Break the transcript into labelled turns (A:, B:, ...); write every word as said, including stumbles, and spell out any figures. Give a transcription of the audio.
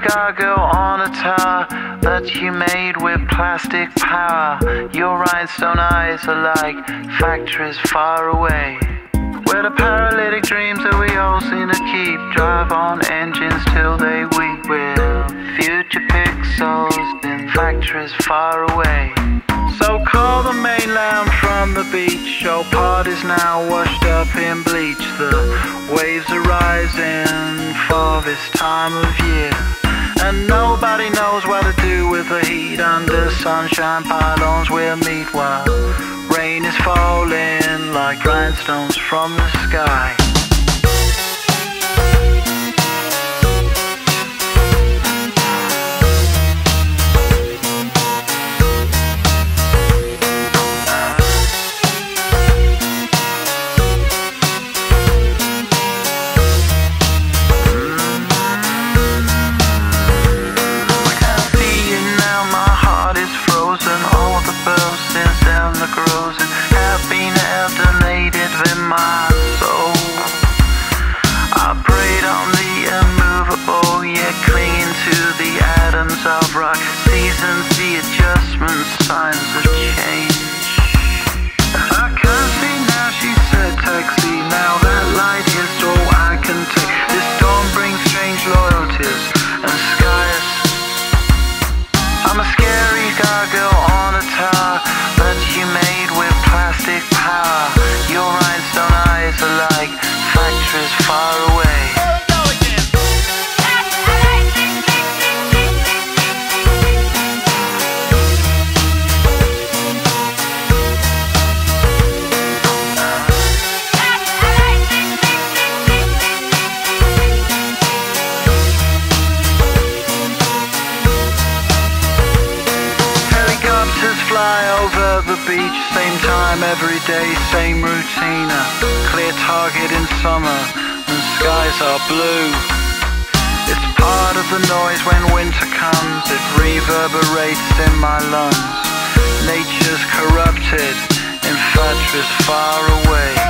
A: gargoyle on a tower that you made with plastic power. Your rhinestone eyes are like factories far away, where the paralytic dreams that we all seem to keep drive on engines till they weep. With future pixels in factories far away. So call the mainland from the beach. Your part is now washed up in bleach. The waves are rising for this time of year, and nobody knows what to do with the heat. Under sunshine pylons we'll meet while rain is falling like rhinestones from the sky. Of rock, seasons, the adjustments, signs of change. I can't see now, she said taxi. Now that light is all I can take. This dawn brings strange loyalties and skies. I'm a scary gargoyle on a tower that you made with plastic power. Your rhinestone eyes are like factories far away. Fly over the beach, same time every day, same routine. A clear target in summer and skies are blue. It's part of the noise when winter comes. It reverberates in my lungs. Nature's corrupted in factories far away.